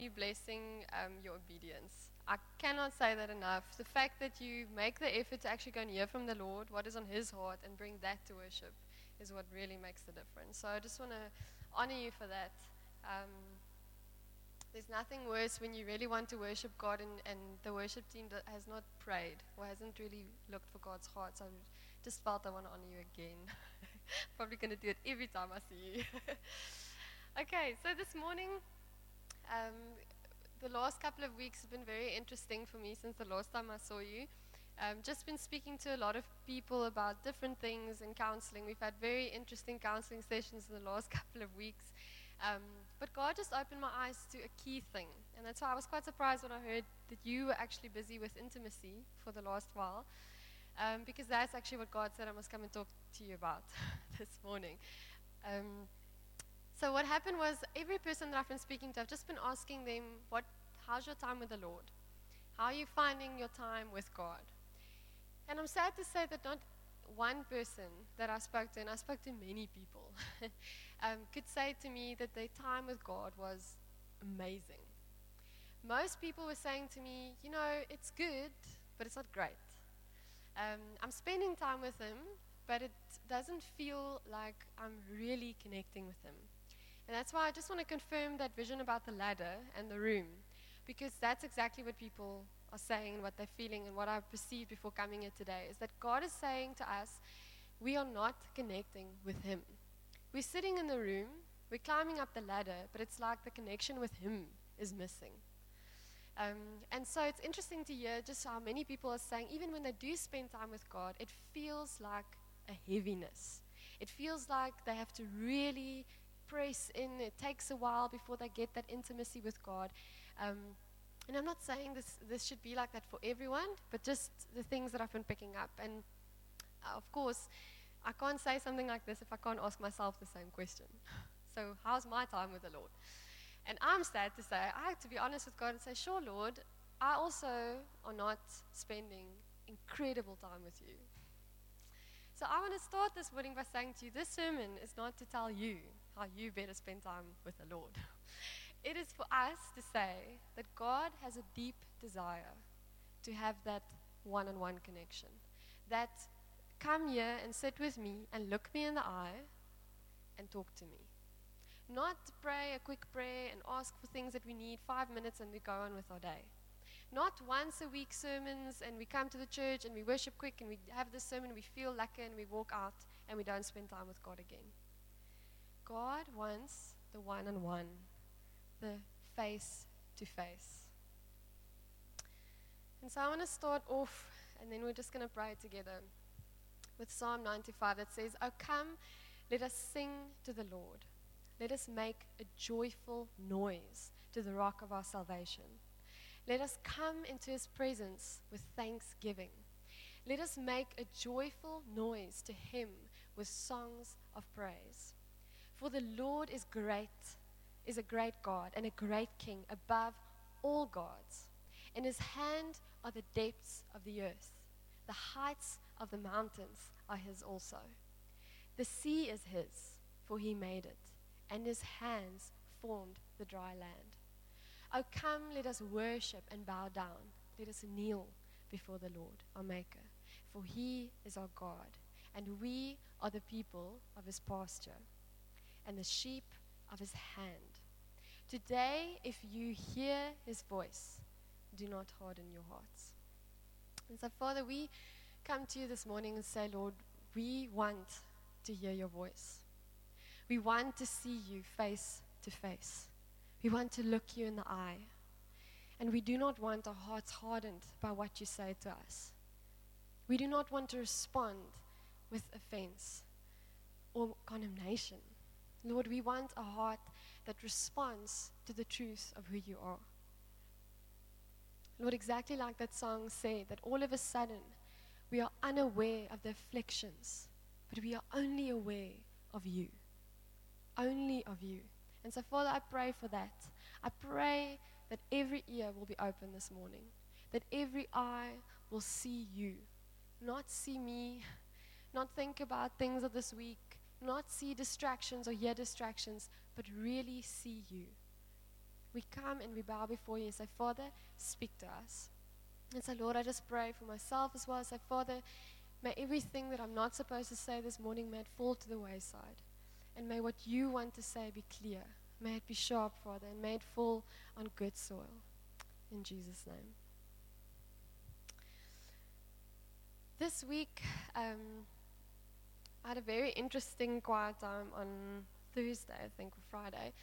blessing your obedience. I cannot say that enough. The fact that you make the effort to actually go and hear from the Lord what is on His heart and bring that to worship is what really makes the difference. So I just want to honor you for that. There's nothing worse when you really want to worship God and the worship team that has not prayed or hasn't really looked for God's heart. So I just felt I want to honor you again. Probably going to do it every time I see you. Okay, so this morning, the last couple of weeks have been very interesting for me since the last time I saw you. Just been speaking to a lot of people about different things in counseling. We've had very interesting counseling sessions in the last couple of weeks. But God just opened my eyes to a key thing. And that's why I was quite surprised when I heard that you were actually busy with intimacy for the last while. Because that's actually what God said I must come and talk to you about this morning. So what happened was every person that I've been speaking to, I've just been asking them, how's your time with the Lord? How are you finding your time with God? And I'm sad to say that not one person that I spoke to, and I spoke to many people, could say to me that their time with God was amazing. Most people were saying to me, it's good, but it's not great. I'm spending time with Him, but it doesn't feel like I'm really connecting with Him. And that's why I just want to confirm that vision about the ladder and the room, because that's exactly what people are saying and what they're feeling and what I've perceived before coming here today, is that God is saying to us, we are not connecting with Him. We're sitting in the room, we're climbing up the ladder, but it's like the connection with Him is missing. And so it's interesting to hear just how many people are saying, even when they do spend time with God, it feels like a heaviness. It feels like they have to really press in. It takes a while before they get that intimacy with God. And I'm not saying this should be like that for everyone, but just the things that I've been picking up. And of course, I can't say something like this if I can't ask myself the same question. So how's my time with the Lord? And I'm sad to say, I have to be honest with God and say, sure, Lord, I also are not spending incredible time with you. So I want to start this morning by saying to you, this sermon is not to tell you how you better spend time with the Lord. It is for us to say that God has a deep desire to have that one-on-one connection. That come here and sit with me and look me in the eye and talk to me. Not pray a quick prayer and ask for things that we need 5 minutes and we go on with our day. Not once a week sermons and we come to the church and we worship quick and we have this sermon, we feel lucky and we walk out and we don't spend time with God again. God wants the one-on-one, the face-to-face. And so I want to start off, and then we're just going to pray together with Psalm 95 that says, "Oh, come, let us sing to the Lord. Let us make a joyful noise to the rock of our salvation. Let us come into His presence with thanksgiving. Let us make a joyful noise to Him with songs of praise. For the Lord is a great God and a great King above all gods. In His hand are the depths of the earth. The heights of the mountains are His also. The sea is His, for He made it, and His hands formed the dry land. Oh, come, let us worship and bow down. Let us kneel before the Lord, our Maker. For He is our God, and we are the people of His pasture, and the sheep of His hand. Today, if you hear His voice, do not harden your hearts." And so, Father, we come to you this morning and say, Lord, we want to hear your voice. We want to see you face to face. We want to look you in the eye. And we do not want our hearts hardened by what you say to us. We do not want to respond with offense or condemnation. Lord, we want a heart that responds to the truth of who you are. Lord, exactly like that song said, that all of a sudden we are unaware of the afflictions, but we are only aware of you. Only of you. And so, Father, I pray for that. I pray that every ear will be open this morning, that every eye will see you, not see me, not think about things of this week, not see distractions or hear distractions, but really see you. we come and we bow before you and say, Father, speak to us. And so, Lord, I just pray for myself as well. I say, Father, may everything that I'm not supposed to say this morning, may it fall to the wayside. And may what you want to say be clear. May it be sharp, Father, and may it fall on good soil. In Jesus' name. This week, I had a very interesting quiet time on Thursday, I think, or Friday.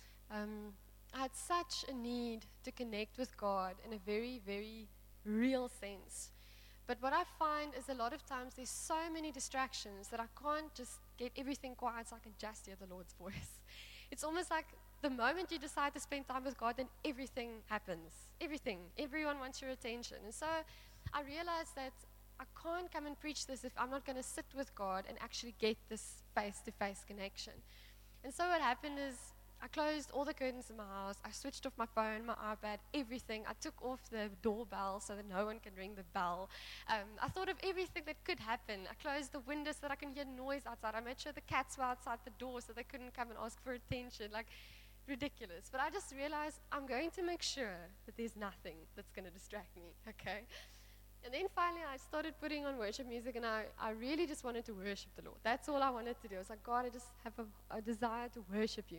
I had such a need to connect with God in a very, very real sense. But what I find is a lot of times there's so many distractions that I can't just get everything quiet so I can just hear the Lord's voice. It's almost like the moment you decide to spend time with God, then everything happens. Everything. Everyone wants your attention. And so I realized that I can't come and preach this if I'm not going to sit with God and actually get this face-to-face connection. And so what happened is I closed all the curtains in my house. I switched off my phone, my iPad, everything. I took off the doorbell so that no one can ring the bell. I thought of everything that could happen. I closed the windows so that I can hear noise outside. I made sure the cats were outside the door so they couldn't come and ask for attention. Like, ridiculous. But I just realized I'm going to make sure that there's nothing that's going to distract me, okay? And then finally I started putting on worship music, and I really just wanted to worship the Lord. That's all I wanted to do. I was like, God, I just have a desire to worship you.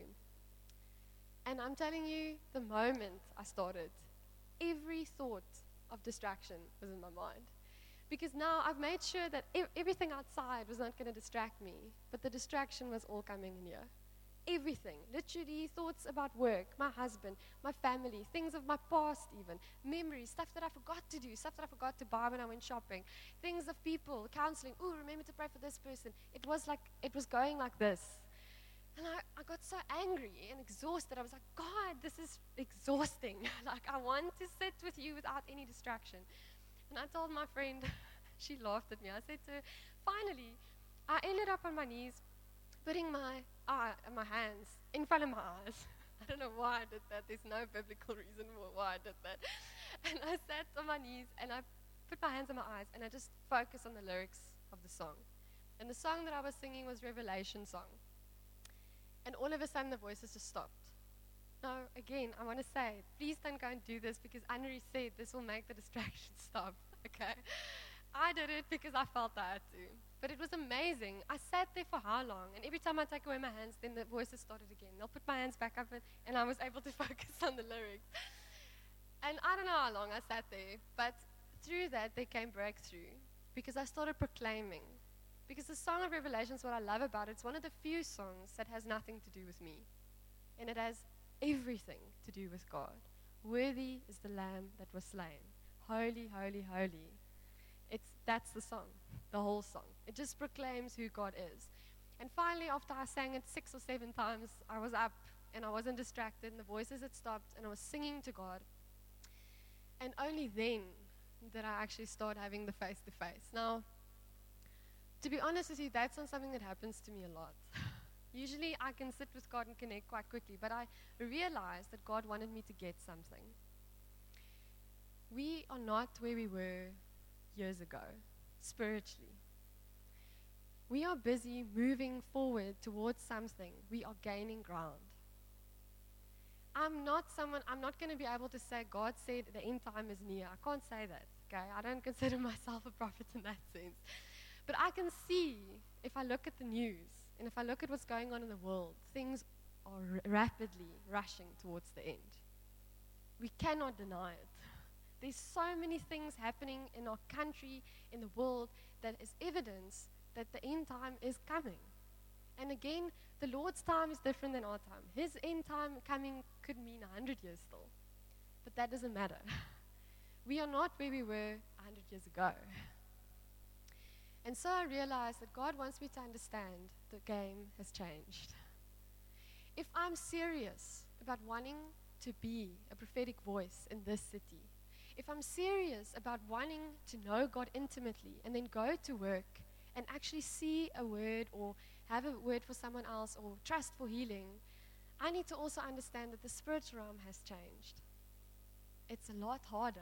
And I'm telling you, the moment I started, every thought of distraction was in my mind. Because now I've made sure that everything outside was not going to distract me, but the distraction was all coming in here. Everything, literally thoughts about work, my husband, my family, things of my past even, memories, stuff that I forgot to do, stuff that I forgot to buy when I went shopping, things of people, counseling, remember to pray for this person. It was going like this. And I got so angry and exhausted. I was like, God, this is exhausting. Like, I want to sit with you without any distraction. And I told my friend, she laughed at me. I said to her, finally, I ended up on my knees, putting my hands in front of my eyes. I don't know why I did that. There's no biblical reason why I did that. And I sat on my knees, and I put my hands on my eyes, and I just focused on the lyrics of the song. And the song that I was singing was Revelation song. And all of a sudden, the voices just stopped. Now, again, I want to say, please don't go and do this, because Anne-Marie said this will make the distraction stop, okay? I did it because I felt I had to. But it was amazing. I sat there for how long? And every time I take away my hands, then the voices started again. I'll put my hands back up, and I was able to focus on the lyrics. And I don't know how long I sat there, but through that, there came breakthrough, because I started proclaiming. Because the Song of Revelation is what I love about it. It's one of the few songs that has nothing to do with me. And it has everything to do with God. Worthy is the Lamb that was slain. Holy, holy, holy. That's the song, the whole song. It just proclaims who God is. And finally, after I sang it 6 or 7 times, I was up and I wasn't distracted, and the voices had stopped, and I was singing to God. And only then did I actually start having the face-to-face. Now, to be honest with you, that's not something that happens to me a lot. Usually I can sit with God and connect quite quickly, but I realized that God wanted me to get something. We are not where we were years ago, spiritually. We are busy moving forward towards something. We are gaining ground. I'm not going to be able to say, God said the end time is near. I can't say that, okay? I don't consider myself a prophet in that sense. But I can see, if I look at the news, and if I look at what's going on in the world, things are rapidly rushing towards the end. We cannot deny it. There's so many things happening in our country, in the world, that is evidence that the end time is coming. And again, the Lord's time is different than our time. His end time coming could mean 100 years still. But that doesn't matter. We are not where we were 100 years ago. And so I realized that God wants me to understand the game has changed. If I'm serious about wanting to be a prophetic voice in this city, if I'm serious about wanting to know God intimately and then go to work and actually see a word or have a word for someone else or trust for healing, I need to also understand that the spiritual realm has changed. It's a lot harder.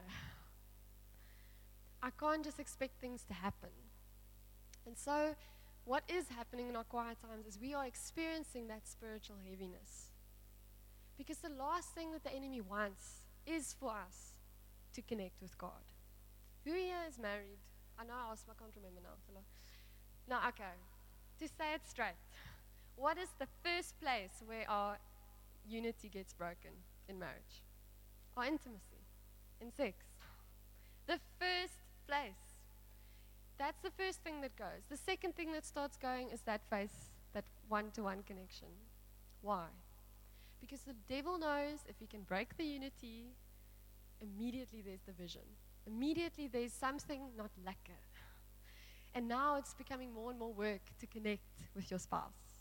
I can't just expect things to happen. And so what is happening in our quiet times is we are experiencing that spiritual heaviness. Because the last thing that the enemy wants is for us to connect with God. Who here is married? I know I asked, I can't remember now. No, okay. To say it straight, what is the first place where our unity gets broken in marriage? Our intimacy, in sex. The first place. That's the first thing that goes. The second thing that starts going is that face, that one-to-one connection. Why? Because the devil knows if he can break the unity, immediately there's division. Immediately there's something not lekker. And now it's becoming more and more work to connect with your spouse.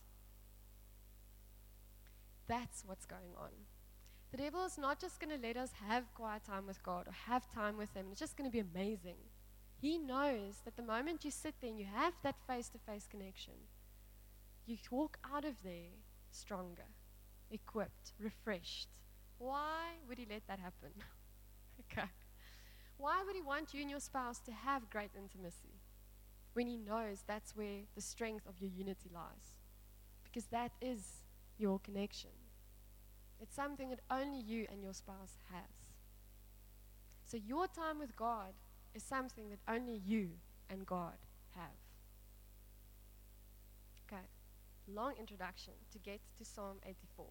That's what's going on. The devil is not just going to let us have quiet time with God or have time with Him. It's just going to be amazing. He knows that the moment you sit there and you have that face-to-face connection, you walk out of there stronger, equipped, refreshed. Why would He let that happen? Okay. Why would He want you and your spouse to have great intimacy when He knows that's where the strength of your unity lies? Because that is your connection. It's something that only you and your spouse has. So your time with God is something that only you and God have. Okay, long introduction to get to Psalm 84.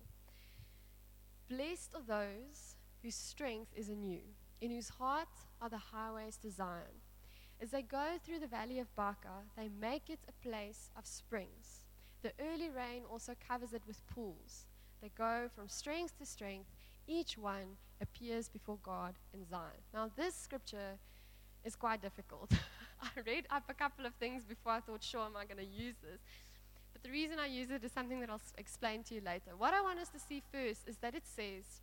Blessed are those whose strength is in you, in whose heart are the highways to Zion. As they go through the valley of Baca, they make it a place of springs. The early rain also covers it with pools. They go from strength to strength. Each one appears before God in Zion. Now, this scripture is quite difficult. I read up a couple of things before I thought, sure, am I going to use this? But the reason I use it is something that I'll explain to you later. What I want us to see first is that it says,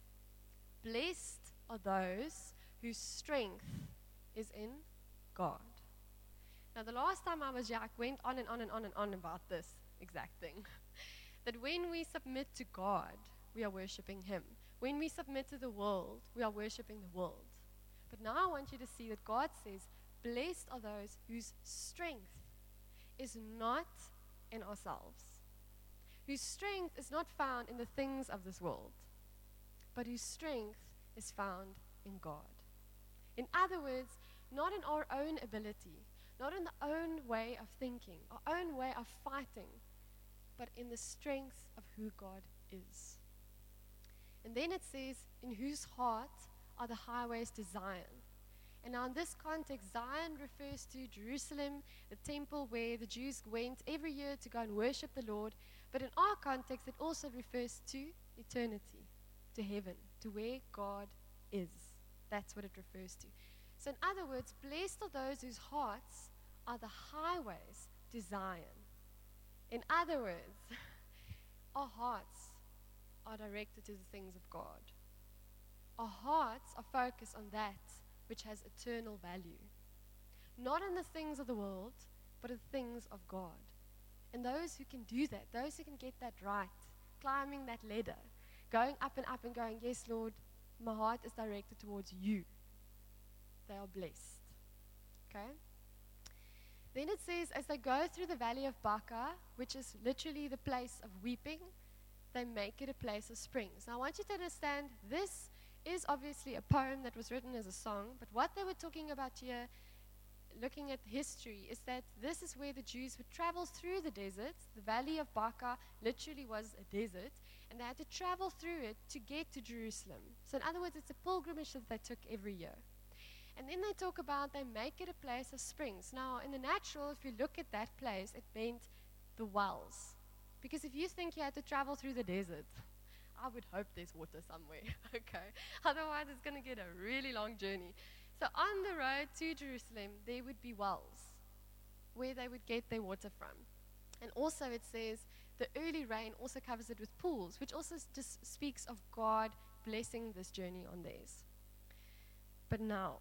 blessed are those whose strength is in God. Now, the last time I was here, I went on and on and on and on about this exact thing. That when we submit to God, we are worshiping Him. When we submit to the world, we are worshiping the world. But now I want you to see that God says, blessed are those whose strength is not in ourselves, whose strength is not found in the things of this world, but whose strength is found in God. In other words, not in our own ability, not in the own way of thinking, our own way of fighting, but in the strength of who God is. And then it says, in whose heart are the highways to Zion. And now in this context, Zion refers to Jerusalem, the temple where the Jews went every year to go and worship the Lord. But in our context, it also refers to eternity, to heaven, to where God is. That's what it refers to. So in other words, blessed are those whose hearts are the highways to Zion. In other words, our hearts are directed to the things of God. Our hearts are focused on that which has eternal value. Not on the things of the world, but on the things of God. And those who can do that, those who can get that right, climbing that ladder, going up and going, yes, Lord, my heart is directed towards you. They are blessed. Okay? Then it says, as they go through the valley of Baca, which is literally the place of weeping, they make it a place of springs. Now I want you to understand, this is obviously a poem that was written as a song, but what they were talking about here, looking at history, is that this is where the Jews would travel through the desert. The valley of Baca literally was a desert, and they had to travel through it to get to Jerusalem. So in other words, it's a pilgrimage that they took every year. And then they talk about they make it a place of springs. Now, in the natural, if you look at that place, it meant the wells. Because if you think you had to travel through the desert, I would hope there's water somewhere, okay? Otherwise, it's going to get a really long journey. So on the road to Jerusalem, there would be wells where they would get their water from. And also it says the early rain also covers it with pools, which also just speaks of God blessing this journey on theirs. But now,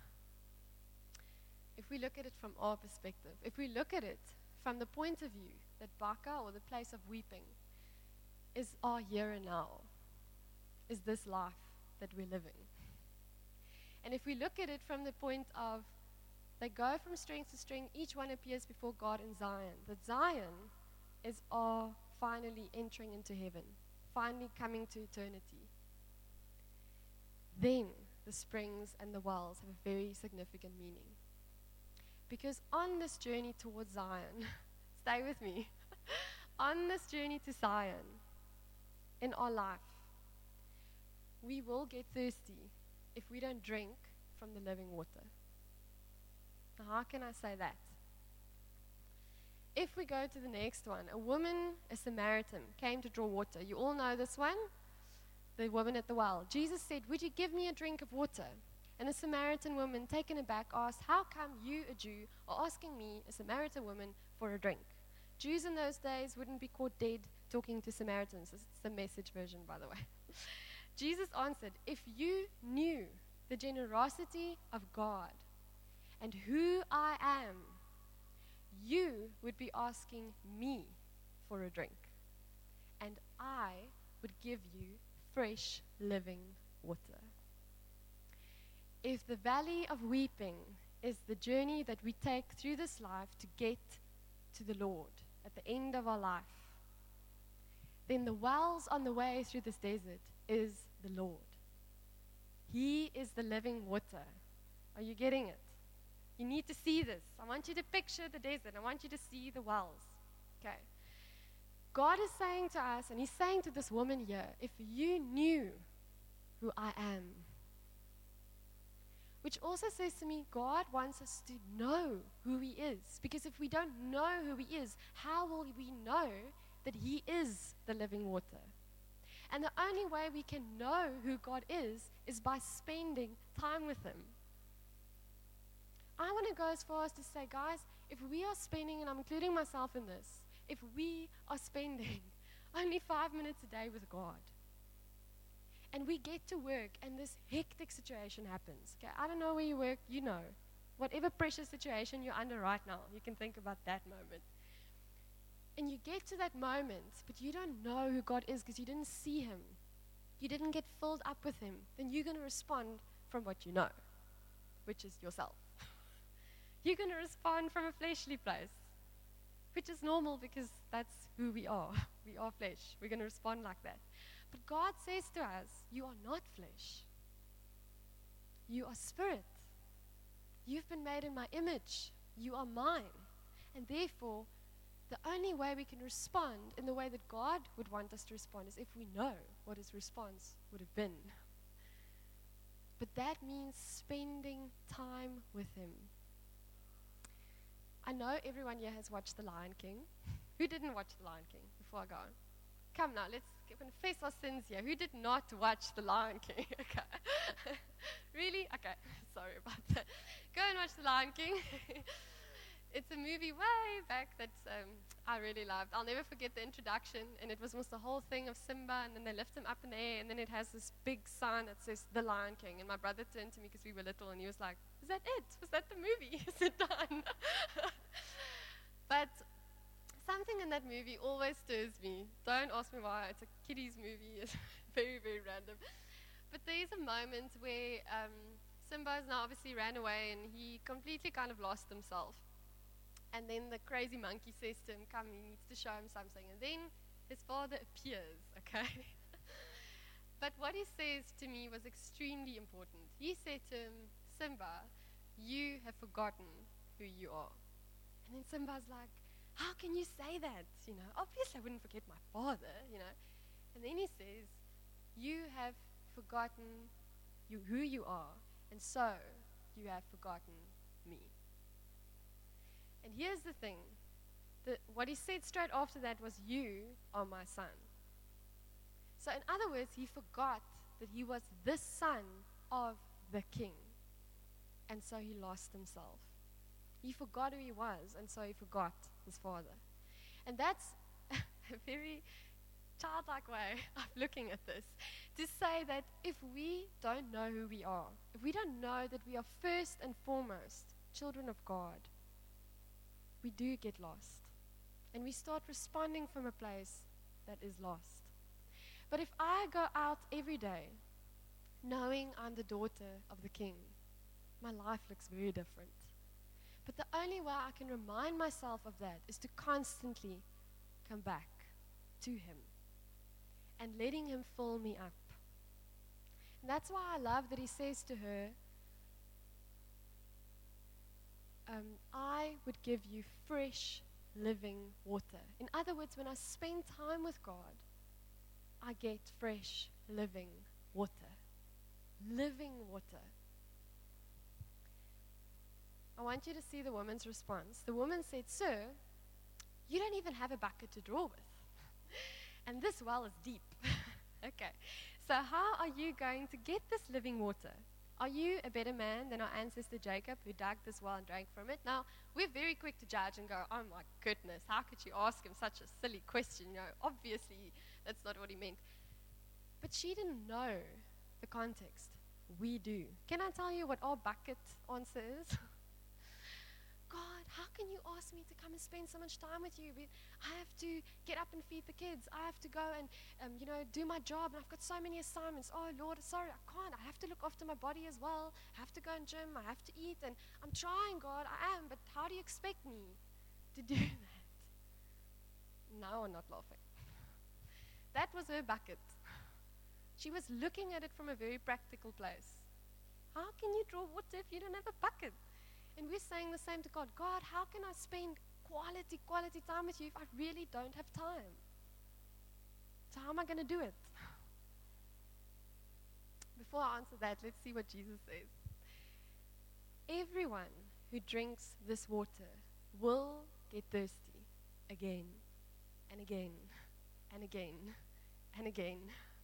if we look at it from our perspective, if we look at it from the point of view that Baca, or the place of weeping, is our here and now, is this life that we're living. And if we look at it from the point of they go from strength to strength, each one appears before God in Zion. That Zion is our finally entering into heaven, finally coming to eternity. then the springs and the wells have a very significant meaning. Because on this journey towards Zion, stay with me, on this journey to Zion, in our life, we will get thirsty if we don't drink from the living water. Now, how can I say that? If we go to the next one, a woman, a Samaritan, came to draw water. You all know this one? The woman at the well. Jesus said, "Would you give me a drink of water?" And the Samaritan woman, taken aback, asked, "How come you, a Jew, are asking me, a Samaritan woman, for a drink?" Jews in those days wouldn't be caught dead talking to Samaritans. This is the Message version, by the way. Jesus answered, "If you knew the generosity of God and who I am, you would be asking me for a drink, and I would give you fresh living water." If the valley of weeping is the journey that we take through this life to get to the Lord at the end of our life, then the wells on the way through this desert is the Lord. He is the living water. Are you getting it? You need to see this. I want you to picture the desert. I want you to see the wells. Okay. God is saying to us, and He's saying to this woman here, if you knew who I am, which also says to me, God wants us to know who He is. Because if we don't know who He is, how will we know that He is the living water? And the only way we can know who God is by spending time with Him. I want to go as far as to say, guys, if we are spending, and I'm including myself in this, if we are spending only 5 minutes a day with God, and we get to work and this hectic situation happens. Okay, I don't know where you work, you know. Whatever pressure situation you're under right now, you can think about that moment. And you get to that moment, but you don't know who God is because you didn't see Him. You didn't get filled up with Him. Then you're going to respond from what you know, which is yourself. You're going to respond from a fleshly place, which is normal because that's who we are. We are flesh. We're going to respond like that. But God says to us, you are not flesh. You are spirit. You've been made in my image. You are mine. And therefore, the only way we can respond in the way that God would want us to respond is if we know what His response would have been. But that means spending time with Him. I know everyone here has watched The Lion King. Who didn't watch The Lion King before I go on? Come now, let's confess our sins here. Who did not watch The Lion King? Okay. Really? Okay. Sorry about that. Go and watch The Lion King. It's a movie way back that I really loved. I'll never forget the introduction, and it was almost the whole thing of Simba, and then they lift him up in the air, and then it has this big sign that says The Lion King. And my brother turned to me because we were little, and he was like, "Is that it? Was that the movie? Is it done?" But something in that movie always stirs me. Don't ask me why. It's a kiddies movie. It's very, very random. But there's a moment where Simba's now obviously ran away, and he completely kind of lost himself. And then the crazy monkey says to him, come, he needs to show him something. And then his father appears, okay? But what he says to me was extremely important. He said to him, Simba, you have forgotten who you are. And then Simba's like, how can you say that? You know, obviously I wouldn't forget my father, you know. And then he says, you have forgotten who you are, and so you have forgotten me. And here's the thing. What he said straight after that was, you are my son. So in other words, he forgot that he was the son of the king. And so he lost himself. He forgot who he was, and so he forgot his father. And that's a very childlike way of looking at this. To say that if we don't know who we are, if we don't know that we are first and foremost children of God, we do get lost. And we start responding from a place that is lost. But if I go out every day knowing I'm the daughter of the king, my life looks very different. But the only way I can remind myself of that is to constantly come back to him and letting him fill me up. And that's why I love that he says to her, I would give you fresh, living water. In other words, when I spend time with God, I get fresh, living water. Living water. I want you to see the woman's response. The woman said, Sir, you don't even have a bucket to draw with. And this well is deep. Okay. So how are you going to get this living water? Are you a better man than our ancestor Jacob, who dug this well and drank from it? Now, we're very quick to judge and go, oh my goodness, how could you ask him such a silly question? You know, obviously, that's not what he meant. But she didn't know the context. We do. Can I tell you what our bucket answer is? God, how can you ask me to come and spend so much time with you? I have to get up and feed the kids. I have to go and, do my job. And I've got so many assignments. Oh, Lord, sorry, I can't. I have to look after my body as well. I have to go and gym. I have to eat. And I'm trying, God. I am. But how do you expect me to do that? Now I'm not laughing. That was her bucket. She was looking at it from a very practical place. How can you draw water if you don't have a bucket? And we're saying the same to God. God, how can I spend quality time with you if I really don't have time? So how am I going to do it? Before I answer that, let's see what Jesus says. Everyone who drinks this water will get thirsty again and again and again and again.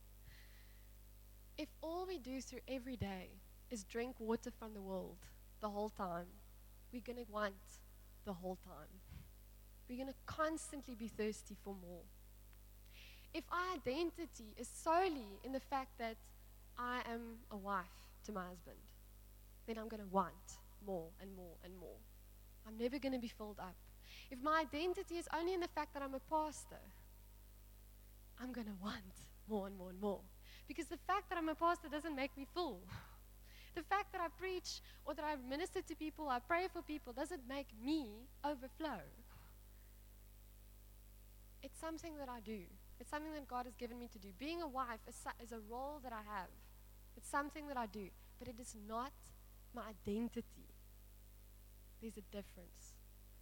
If all we do through every day is drink water from the world the whole time, we're going to want the whole time. We're going to constantly be thirsty for more. If our identity is solely in the fact that I am a wife to my husband, then I'm going to want more and more and more. I'm never going to be filled up. If my identity is only in the fact that I'm a pastor, I'm going to want more and more and more. Because the fact that I'm a pastor doesn't make me full. The fact that I preach or that I minister to people, I pray for people, doesn't make me overflow. It's something that I do. It's something that God has given me to do. Being a wife is a role that I have. It's something that I do. But it is not my identity. There's a difference.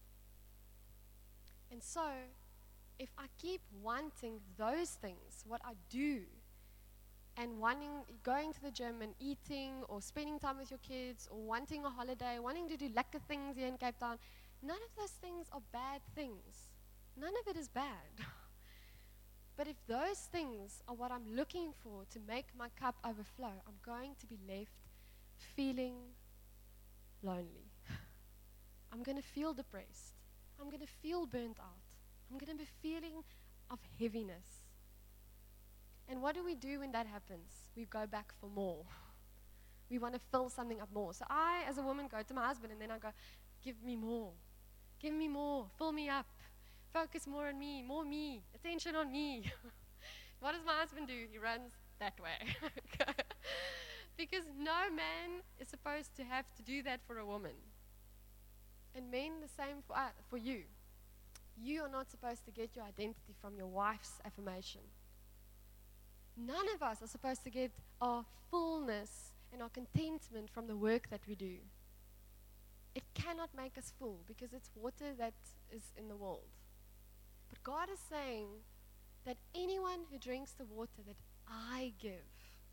And so, if I keep wanting those things, what I do, and going to the gym and eating or spending time with your kids or wanting a holiday, wanting to do lekker things here in Cape Town, none of those things are bad things. None of it is bad. But if those things are what I'm looking for to make my cup overflow, I'm going to be left feeling lonely. I'm going to feel depressed. I'm going to feel burnt out. I'm going to be feeling of heaviness. And what do we do when that happens? We go back for more. We want to fill something up more. So I, as a woman, go to my husband and then I go, give me more. Give me more. Fill me up. Focus more on me. More me. Attention on me. What does my husband do? He runs that way. Because no man is supposed to have to do that for a woman. And men, the same for you. You are not supposed to get your identity from your wife's affirmation. None of us are supposed to get our fullness and our contentment from the work that we do. It cannot make us full because it's water that is in the world. But God is saying that anyone who drinks the water that I give,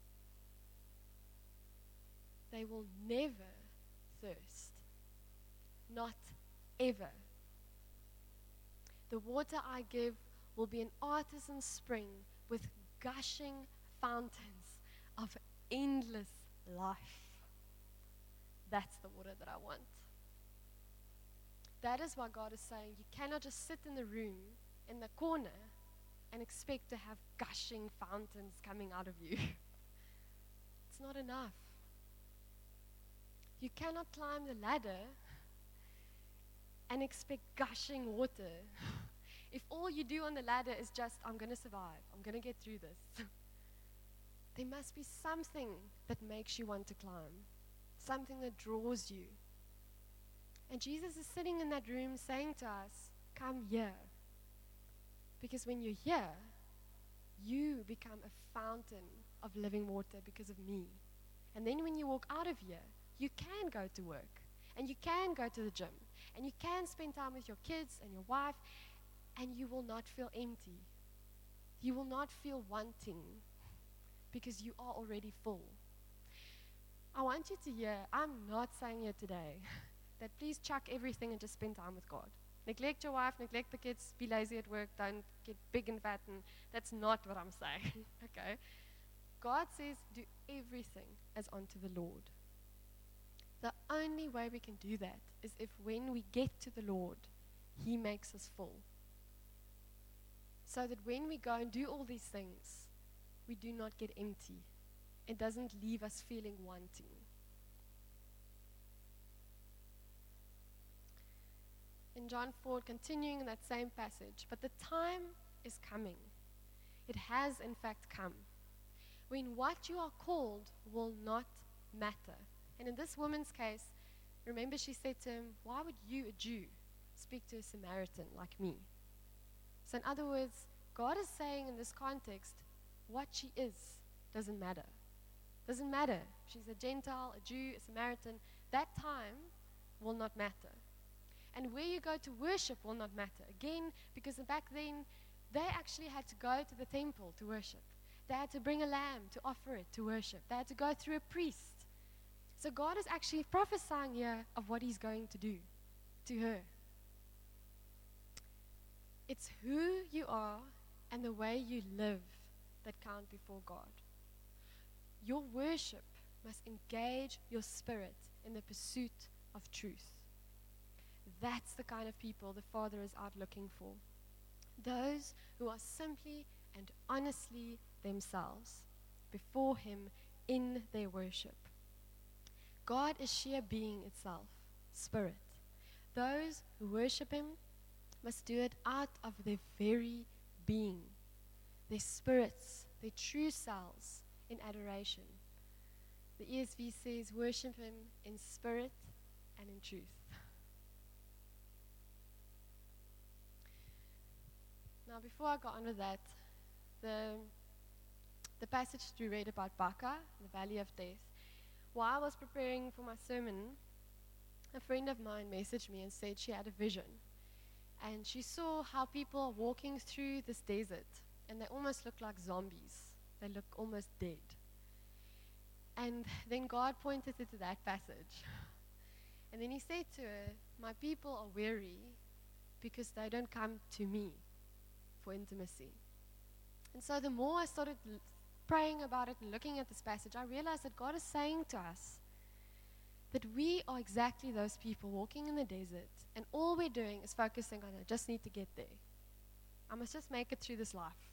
they will never thirst. Not ever. The water I give will be an artesian spring with gushing fountains of endless life. That's the water that I want. That is why God is saying you cannot just sit in the room, in the corner, and expect to have gushing fountains coming out of you. It's not enough. You cannot climb the ladder and expect gushing water. If all you do on the ladder is just, I'm going to survive, I'm going to get through this, there must be something that makes you want to climb, something that draws you. And Jesus is sitting in that room saying to us, come here. Because when you're here, you become a fountain of living water because of me. And then when you walk out of here, you can go to work, and you can go to the gym, and you can spend time with your kids and your wife, and you will not feel empty. You will not feel wanting because you are already full. I want you to hear, I'm not saying here today that please chuck everything and just spend time with God. Neglect your wife, neglect the kids, be lazy at work, don't get big and fat, and that's not what I'm saying, okay? God says do everything as unto the Lord. The only way we can do that is if when we get to the Lord, He makes us full. So that when we go and do all these things, we do not get empty. It doesn't leave us feeling wanting. In John 4, continuing in that same passage, but the time is coming. It has in fact come, when what you are called will not matter. And in this woman's case, remember she said to him, why would you, a Jew, speak to a Samaritan like me? So in other words, God is saying in this context, what she is doesn't matter. Doesn't matter. She's a Gentile, a Jew, a Samaritan. That time will not matter. And where you go to worship will not matter. Again, because back then, they actually had to go to the temple to worship. They had to bring a lamb to offer it to worship. They had to go through a priest. So God is actually prophesying here of what He's going to do to her. It's who you are and the way you live that count before God. Your worship must engage your spirit in the pursuit of truth. That's the kind of people the Father is out looking for. Those who are simply and honestly themselves before Him in their worship. God is sheer being itself, spirit. Those who worship Him must do it out of their very being, their spirits, their true selves in adoration. The ESV says, worship Him in spirit and in truth. Now, before I go on with that, the passage that we read about Baca, the Valley of Death, while I was preparing for my sermon, a friend of mine messaged me and said she had a vision. And she saw how people are walking through this desert, and they almost look like zombies. They look almost dead. And then God pointed her to that passage. And then He said to her, my people are weary because they don't come to me for intimacy. And so the more I started praying about it and looking at this passage, I realized that God is saying to us that we are exactly those people walking in the desert, and all we're doing is focusing on, I just need to get there. I must just make it through this life.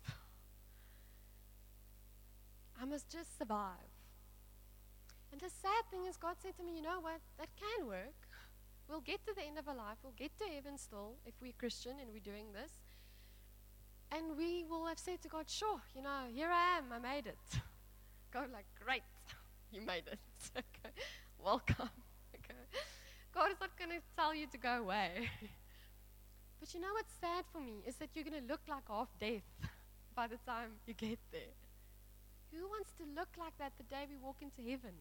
I must just survive. And the sad thing is, God said to me, you know what, that can work. We'll get to the end of our life, we'll get to heaven still, if we're Christian and we're doing this. And we will have said to God, sure, here I am, I made it. God like, great, you made it. Okay, welcome. Okay. God is not going to tell you to go away. But you know what's sad for me is that you're going to look like half death by the time you get there. Who wants to look like that the day we walk into heaven?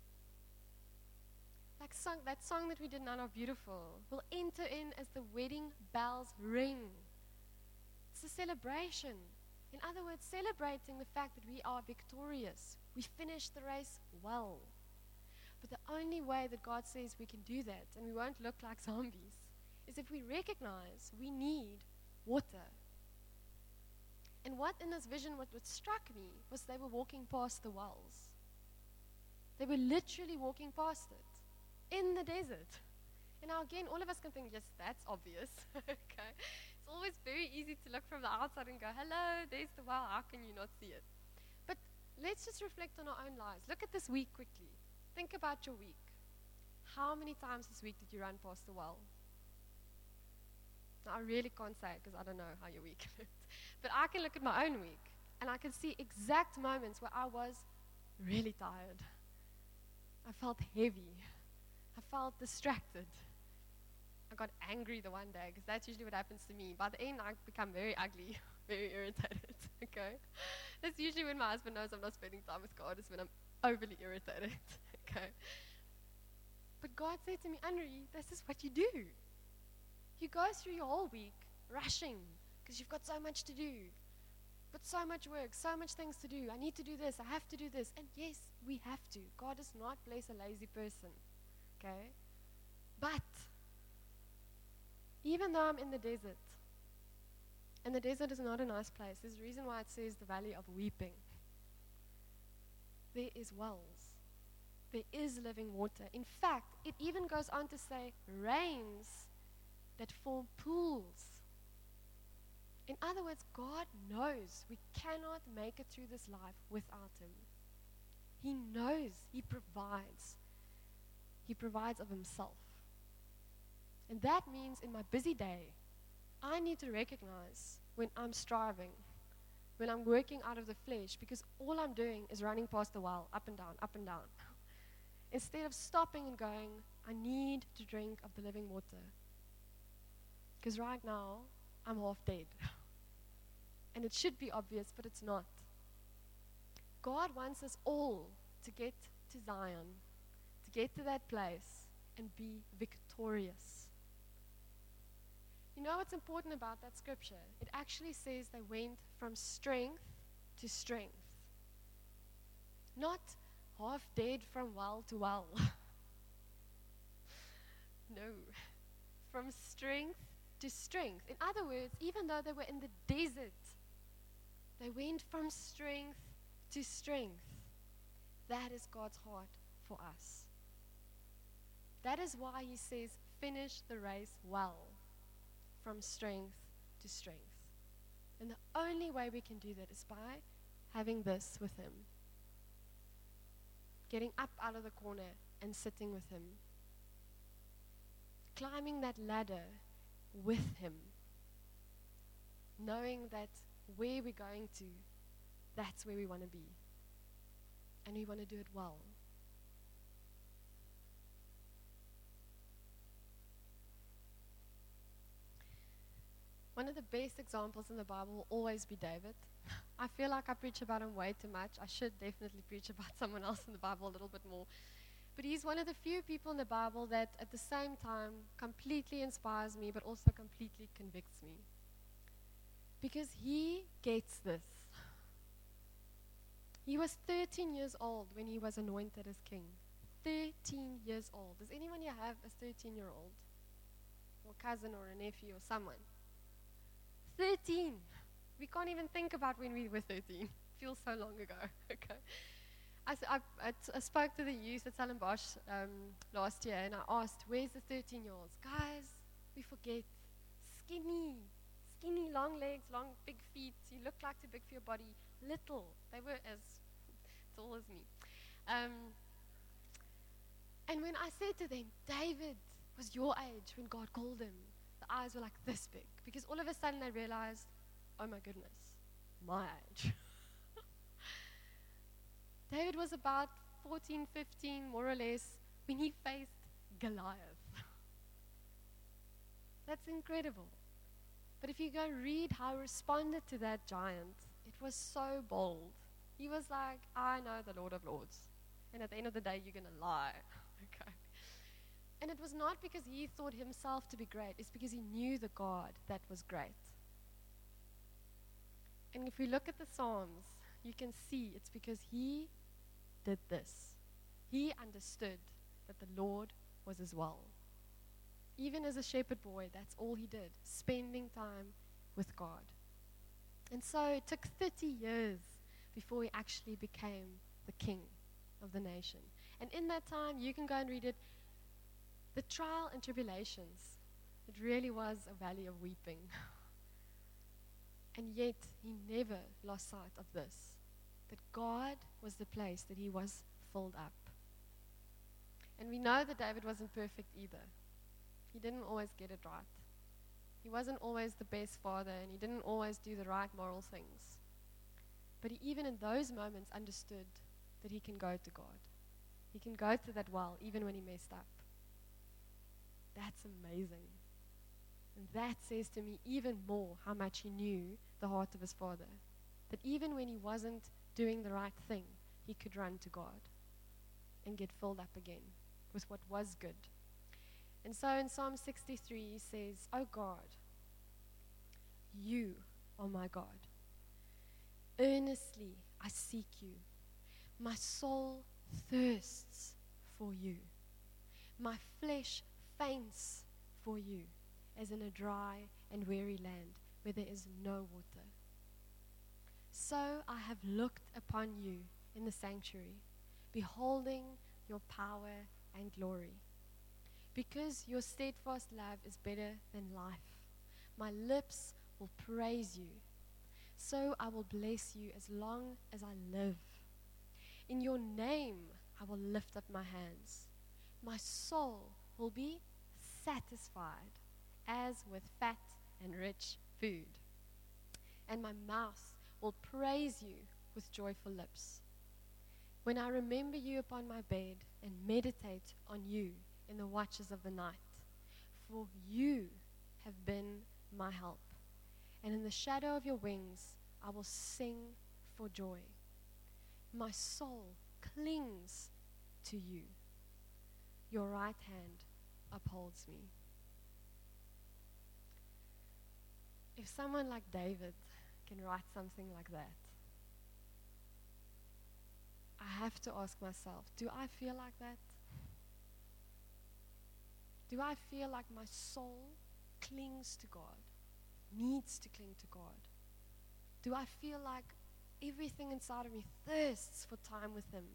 Like that song that we did, None Are Beautiful. We'll enter in as the wedding bells ring. It's a celebration. In other words, celebrating the fact that we are victorious. We finished the race well. But the only way that God says we can do that and we won't look like zombies is if we recognize we need water. And what in this vision, what struck me was they were walking past the wells. They were literally walking past it in the desert. And now again, all of us can think, yes, that's obvious. Okay. It's always very easy to look from the outside and go, hello, there's the well, how can you not see it? But let's just reflect on our own lives. Look at this week quickly. Think about your week. How many times this week did you run past the well? Now, I really can't say because I don't know how your week looked. But I can look at my own week and I can see exact moments where I was really tired. I felt heavy. I felt distracted. I got angry the one day because that's usually what happens to me. By the end, I become very ugly, very irritated, okay? That's usually when my husband knows I'm not spending time with God, is when I'm overly irritated. Okay. But God said to me, Anri, this is what you do. You go through your whole week rushing because you've got so much to do, but so much work, so much things to do. I need to do this. I have to do this. And yes, we have to. God does not bless a lazy person. Okay? But even though I'm in the desert, and the desert is not a nice place, there's a reason why it says the valley of weeping. There is wells. There is living water. In fact, it even goes on to say rains that form pools. In other words, God knows we cannot make it through this life without Him. He knows. He provides. He provides of Himself. And that means in my busy day, I need to recognize when I'm striving, when I'm working out of the flesh, because all I'm doing is running past the well, up and down, up and down. Instead of stopping and going, I need to drink of the living water. Because right now, I'm half dead. And it should be obvious, but it's not. God wants us all to get to Zion, to get to that place and be victorious. You know what's important about that scripture? It actually says they went from strength to strength. Not half dead from well to well. No. From strength to strength. In other words, even though they were in the desert, they went from strength to strength. That is God's heart for us. That is why He says, finish the race well, from strength to strength. And the only way we can do that is by having this with Him. Getting up out of the corner and sitting with Him. Climbing that ladder with Him. Knowing that where we're going to, that's where we want to be. And we want to do it well. One of the best examples in the Bible will always be David. I feel like I preach about him way too much. I should definitely preach about someone else in the Bible a little bit more. But he's one of the few people in the Bible that at the same time completely inspires me, but also completely convicts me. Because he gets this. He was 13 years old when he was anointed as king. 13 years old. Does anyone here have a 13-year-old? Or cousin or a nephew or someone? 13. We can't even think about when we were 13. It feels so long ago. Okay. I spoke to the youth at Stellenbosch last year, and I asked, where's the 13-year-olds? Guys, we forget. Skinny, long legs, long, big feet. You look like too big for your body. Little. They were as tall as me. And when I said to them, David was your age when God called him, the eyes were like this big. Because all of a sudden they realized, oh my goodness, my age. David was about 14, 15, more or less, when he faced Goliath. That's incredible. But if you go read how he responded to that giant, it was so bold. He was like, I know the Lord of Lords. And at the end of the day, you're going to lie. Okay. And it was not because he thought himself to be great. It's because he knew the God that was great. And if we look at the Psalms, you can see it's because he did this. He understood that the Lord was his well. Even as a shepherd boy, that's all he did, spending time with God. And so it took 30 years before he actually became the king of the nation. And in that time, you can go and read it, the trial and tribulations, it really was a valley of weeping. And yet, he never lost sight of this, that God was the place that he was filled up. And we know that David wasn't perfect either. He didn't always get it right. He wasn't always the best father, and he didn't always do the right moral things. But he even in those moments understood that he can go to God. He can go to that well even when he messed up. That's amazing. And that says to me even more how much he knew the heart of his father. that even when he wasn't doing the right thing, he could run to God and get filled up again with what was good. And so in Psalm 63, he says, "Oh God, you are my God. Earnestly I seek you. My soul thirsts for you. My flesh faints for you, as in a dry and weary land where there is no water. So I have looked upon you in the sanctuary, beholding your power and glory. Because your steadfast love is better than life, my lips will praise you. So I will bless you as long as I live. In your name I will lift up my hands. My soul will be satisfied as with fat and rich food. And my mouth will praise you with joyful lips. When I remember you upon my bed and meditate on you in the watches of the night, for you have been my help. And in the shadow of your wings I will sing for joy. My soul clings to you. Your right hand upholds me." If someone like David can write something like that, I have to ask myself, do I feel like that? Do I feel like my soul clings to God, needs to cling to God? Do I feel like everything inside of me thirsts for time with Him?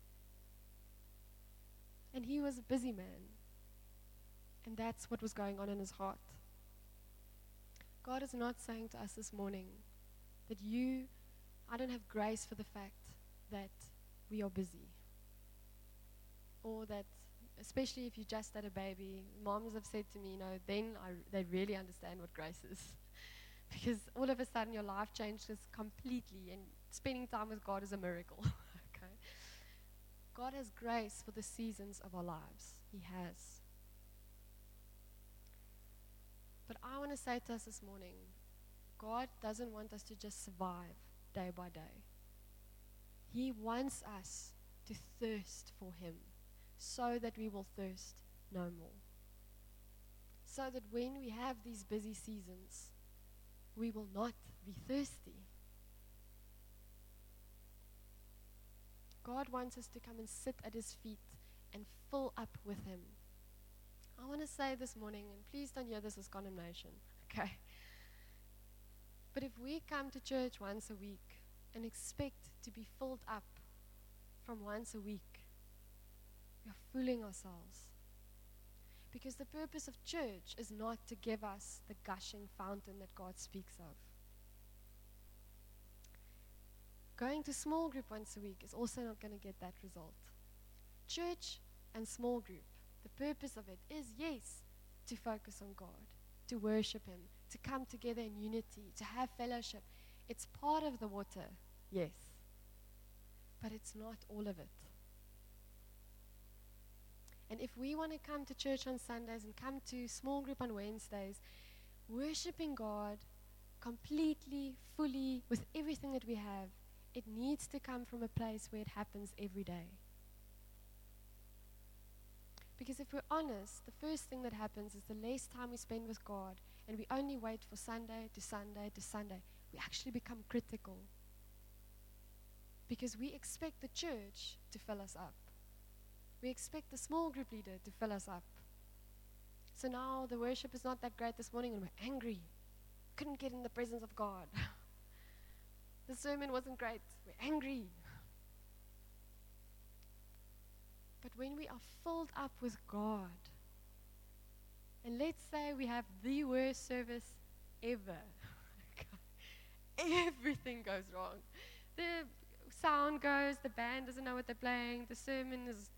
And he was a busy man, and that's what was going on in his heart. God is not saying to us this morning that I don't have grace for the fact that we are busy. Or that, especially if you just had a baby, moms have said to me, they really understand what grace is. Because all of a sudden your life changes completely, and spending time with God is a miracle. Okay? God has grace for the seasons of our lives. He has. But I want to say to us this morning, God doesn't want us to just survive day by day. He wants us to thirst for Him so that we will thirst no more. So that when we have these busy seasons, we will not be thirsty. God wants us to come and sit at His feet and fill up with Him. I want to say this morning, and please don't hear this as condemnation, okay? But if we come to church once a week and expect to be filled up from once a week, we are fooling ourselves. Because the purpose of church is not to give us the gushing fountain that God speaks of. Going to small group once a week is also not going to get that result. Church and small group, the purpose of it is, yes, to focus on God, to worship Him, to come together in unity, to have fellowship. It's part of the water, yes, but it's not all of it. And if we want to come to church on Sundays and come to small group on Wednesdays, worshiping God completely, fully, with everything that we have, it needs to come from a place where it happens every day. Because if we're honest, the first thing that happens is the less time we spend with God and we only wait for Sunday to Sunday to Sunday, we actually become critical. Because we expect the church to fill us up. We expect the small group leader to fill us up. So now the worship is not that great this morning and we're angry. Couldn't get in the presence of God. The sermon wasn't great. We're angry. But when we are filled up with God, and let's say we have the worst service ever. Everything goes wrong. The sound goes, the band doesn't know what they're playing, the sermon is,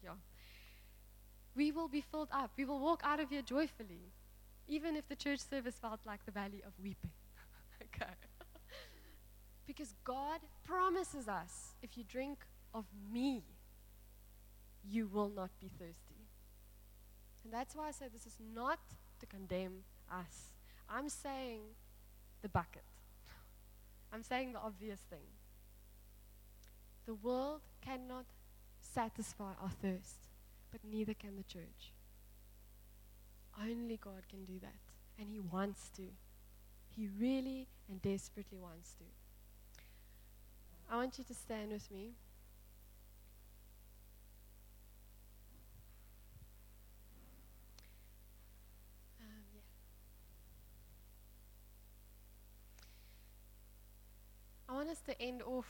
we will be filled up. We will walk out of here joyfully, even if the church service felt like the valley of weeping. Okay. Because God promises us, if you drink of me, you will not be thirsty. And that's why I say this is not to condemn us. I'm saying the bucket. I'm saying the obvious thing. The world cannot satisfy our thirst, but neither can the church. Only God can do that, and He wants to. He really and desperately wants to. I want you to stand with me. Yeah. I want us to end off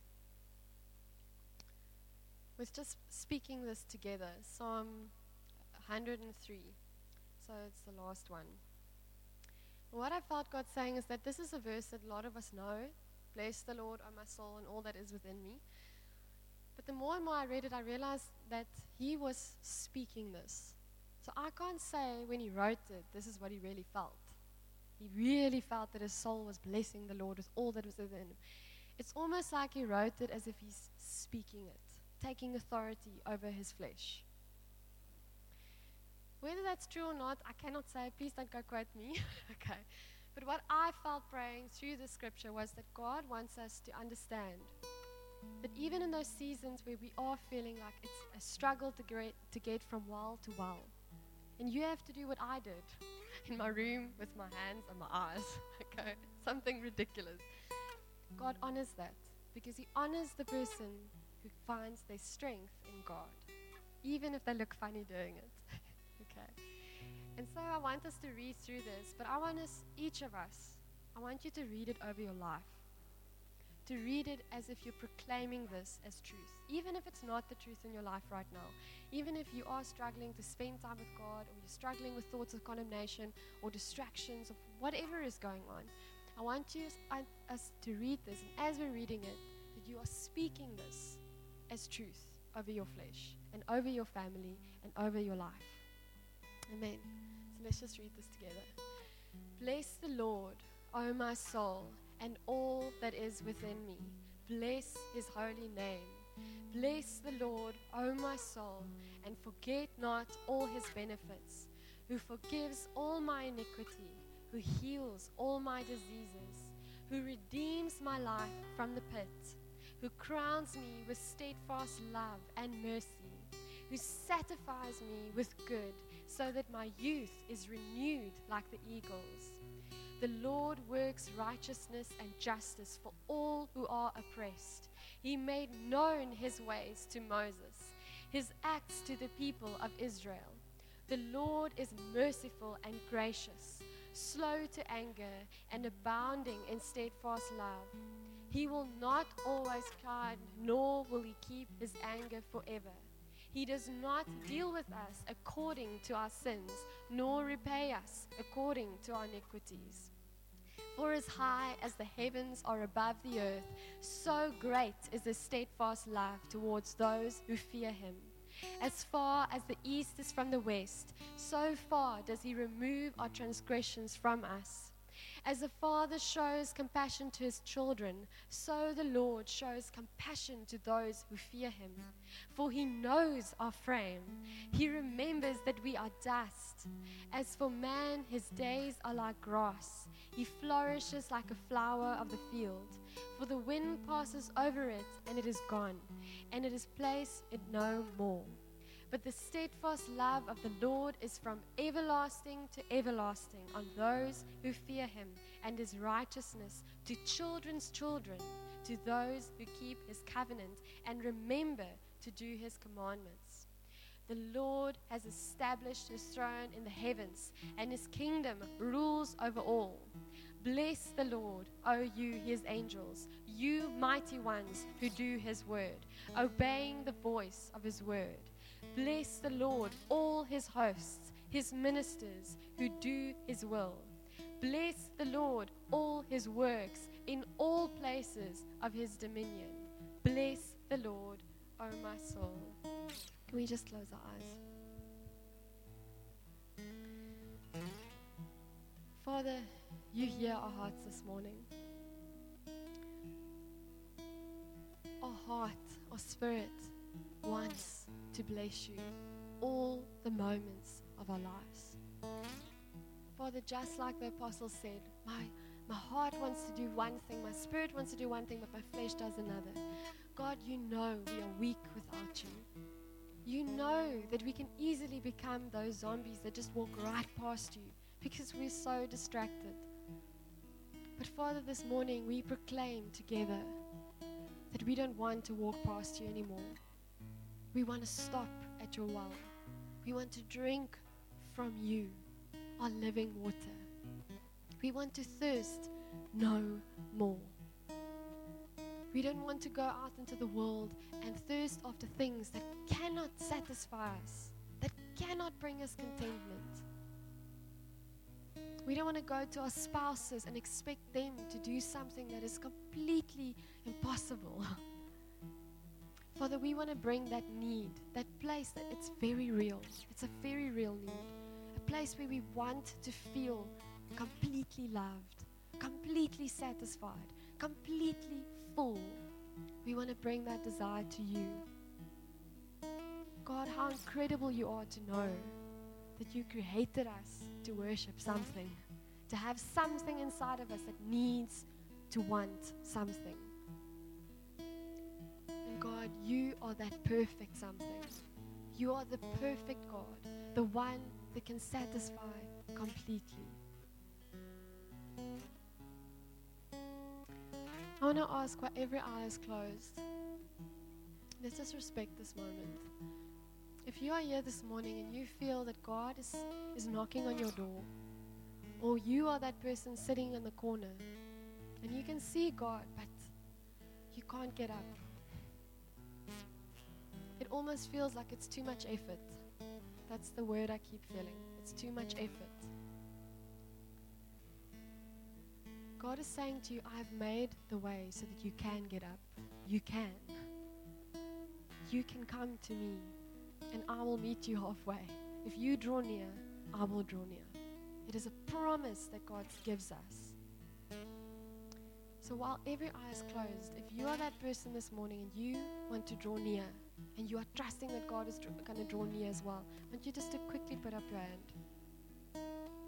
with just speaking this together. Psalm 103. So it's the last one. What I felt God saying is that this is a verse that a lot of us know. Bless the Lord, O my soul, and all that is within me. But the more and more I read it, I realized that He was speaking this. So I can't say when He wrote it, this is what He really felt. He really felt that His soul was blessing the Lord with all that was within Him. It's almost like He wrote it as if He's speaking it, taking authority over His flesh. Whether that's true or not, I cannot say. Please don't go quote me. Okay. But what I felt praying through the scripture was that God wants us to understand that even in those seasons where we are feeling like it's a struggle to get from well to well, and you have to do what I did in my room with my hands and my eyes, okay? Something ridiculous. God honors that because He honors the person who finds their strength in God, even if they look funny doing it. Okay. And so I want us to read through this, but I want us, each of us, I want you to read it over your life. To read it as if you're proclaiming this as truth, even if it's not the truth in your life right now. Even if you are struggling to spend time with God, or you're struggling with thoughts of condemnation or distractions of whatever is going on. I want us to read this, and as we're reading it, that you are speaking this as truth over your flesh and over your family and over your life. Amen. So let's just read this together. Bless the Lord, O my soul, and all that is within me. Bless His holy name. Bless the Lord, O my soul, and forget not all His benefits, who forgives all my iniquity, who heals all my diseases, who redeems my life from the pit, who crowns me with steadfast love and mercy, who satisfies me with good, so that my youth is renewed like the eagles. The Lord works righteousness and justice for all who are oppressed. He made known His ways to Moses, His acts to the people of Israel. The Lord is merciful and gracious, slow to anger, and abounding in steadfast love. He will not always chide, nor will He keep His anger forever. He does not deal with us according to our sins, nor repay us according to our iniquities. For as high as the heavens are above the earth, so great is His steadfast love towards those who fear Him. As far as the east is from the west, so far does He remove our transgressions from us. As a father shows compassion to his children, so the Lord shows compassion to those who fear Him. For He knows our frame. He remembers that we are dust. As for man, his days are like grass. He flourishes like a flower of the field. For the wind passes over it, and it is gone, and it is placed it no more. But the steadfast love of the Lord is from everlasting to everlasting on those who fear Him, and His righteousness to children's children, to those who keep His covenant and remember to do His commandments. The Lord has established His throne in the heavens, and His kingdom rules over all. Bless the Lord, O you His angels, you mighty ones who do His word, obeying the voice of His word. Bless the Lord, all His hosts, His ministers who do His will. Bless the Lord, all His works in all places of His dominion. Bless the Lord, O my soul. Can we just close our eyes? Father, You hear our hearts this morning. Our heart, our spirit wants to bless You all the moments of our lives. Father, just like the apostle said, My heart wants to do one thing, my spirit wants to do one thing, but my flesh does another. God, you know we are weak without you. You know that we can easily become those zombies that just walk right past you because we're so distracted. But Father, this morning we proclaim together that we don't want to walk past you anymore. We want to stop at your well. We want to drink from you, our living water. We want to thirst no more. We don't want to go out into the world and thirst after things that cannot satisfy us, that cannot bring us contentment. We don't want to go to our spouses and expect them to do something that is completely impossible. Father, we want to bring that need, that place that it's very real. It's a very real need. A place where we want to feel completely loved, completely satisfied, completely full. We want to bring that desire to you. God, how incredible you are to know that you created us to worship something, to have something inside of us that needs to want something. And God, you are that perfect something. You are the perfect God, the one that can satisfy completely. I want to ask, while every eye is closed, let's just respect this moment. If you are here this morning and you feel that God is knocking on your door, or you are that person sitting in the corner and you can see God, but you can't get up. It almost feels like it's too much effort. That's the word I keep feeling. It's too much effort. God is saying to you, I've made the way so that you can get up. You can. You can come to me and I will meet you halfway. If you draw near, I will draw near. It is a promise that God gives us. So while every eye is closed, if you are that person this morning and you want to draw near, and you are trusting that God is going to draw near as well, I want you just to quickly put up your hand.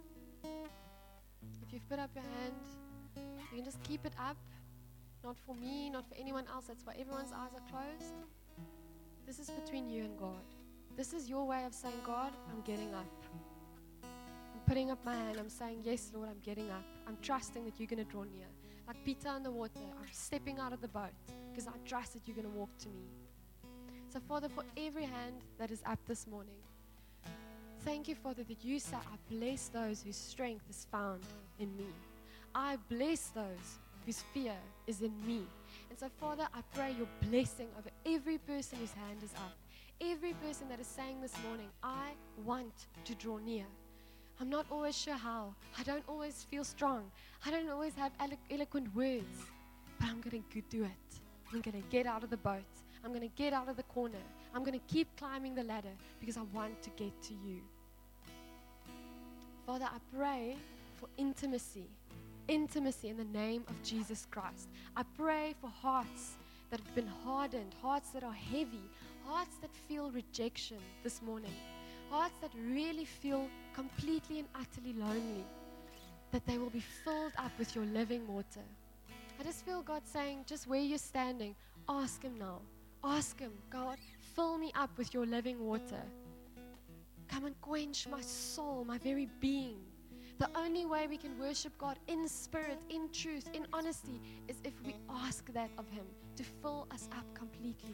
If you've put up your hand, you can just keep it up. Not for me, not for anyone else. That's why everyone's eyes are closed. This is between you and God. This is your way of saying, God, I'm getting up. I'm putting up my hand. I'm saying, yes, Lord, I'm getting up. I'm trusting that you're going to draw near. Like Peter in the water, I'm stepping out of the boat because I trust that you're going to walk to me. So, Father, for every hand that is up this morning, thank you, Father, that you say, I bless those whose strength is found in me. I bless those whose fear is in me. And so, Father, I pray your blessing over every person whose hand is up. Every person that is saying this morning, I want to draw near. I'm not always sure how. I don't always feel strong. I don't always have eloquent words. But I'm going to do it. I'm going to get out of the boat. I'm going to get out of the corner. I'm going to keep climbing the ladder because I want to get to you. Father, I pray for intimacy. Intimacy in the name of Jesus Christ. I pray for hearts that have been hardened, hearts that are heavy, hearts that feel rejection this morning, hearts that really feel completely and utterly lonely, that they will be filled up with your living water. I just feel God saying, just where you're standing, ask Him now. Ask Him, God, fill me up with your living water. Come and quench my soul, my very being. The only way we can worship God in spirit, in truth, in honesty, is if we ask that of Him to fill us up completely.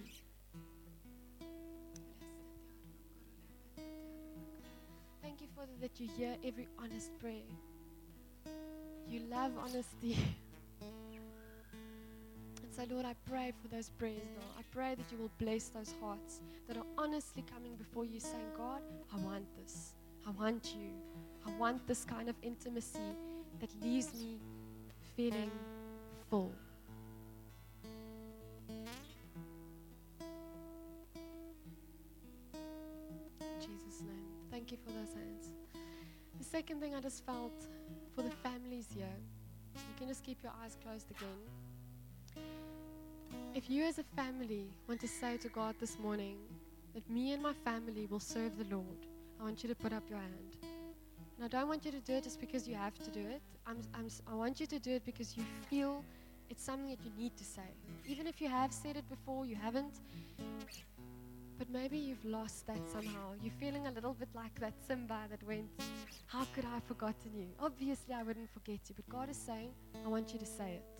Thank you, Father, that you hear every honest prayer. You love honesty. And so, Lord, I pray for those prayers now. I pray that you will bless those hearts that are honestly coming before you saying, God, I want this. I want you. I want this kind of intimacy that leaves me feeling full. In Jesus' name. Thank you for those hands. The second thing I just felt for the families here, you can just keep your eyes closed again. If you as a family want to say to God this morning that me and my family will serve the Lord, I want you to put up your hand. And I don't want you to do it just because you have to do it. I want you to do it because you feel it's something that you need to say. Even if you have said it before, you haven't. But maybe you've lost that somehow. You're feeling a little bit like that Simba that went, how could I have forgotten you? Obviously, I wouldn't forget you. But God is saying, I want you to say it.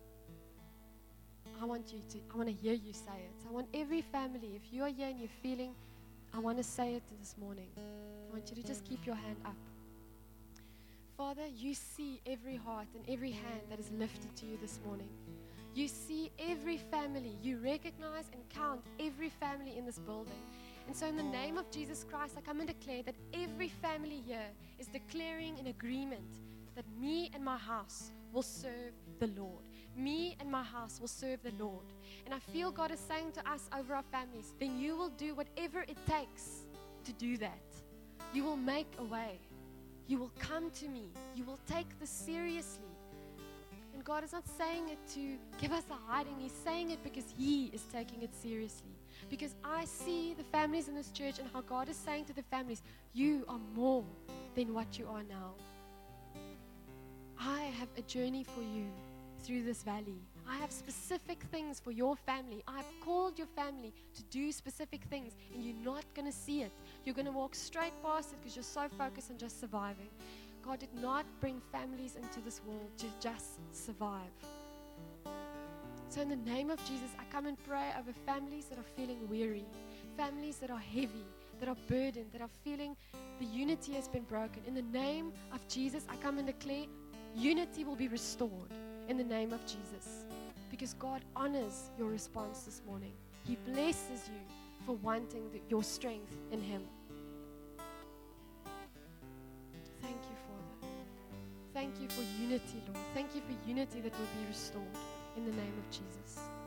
I want to hear you say it. I want every family, if you are here and you're feeling, I want to say it this morning. I want you to just keep your hand up. Father, you see every heart and every hand that is lifted to you this morning. You see every family. You recognize and count every family in this building. And so in the name of Jesus Christ, I come and declare that every family here is declaring an agreement that me and my house will serve the Lord. Me and my house will serve the Lord. And I feel God is saying to us over our families, then you will do whatever it takes to do that. You will make a way. You will come to me. You will take this seriously. And God is not saying it to give us a hiding. He's saying it because He is taking it seriously. Because I see the families in this church and how God is saying to the families, you are more than what you are now. I have a journey for you through this valley. I have specific things for your family. I've called your family to do specific things, and you're not going to see it. You're going to walk straight past it because you're so focused on just surviving. God did not bring families into this world to just survive. So in the name of Jesus, I come and pray over families that are feeling weary, families that are heavy, that are burdened, that are feeling the unity has been broken. In the name of Jesus, I come and declare unity will be restored in the name of Jesus. Because God honors your response this morning. He blesses you for wanting your strength in Him. Thank you, Father. Thank you for unity, Lord. Thank you for unity that will be restored in the name of Jesus.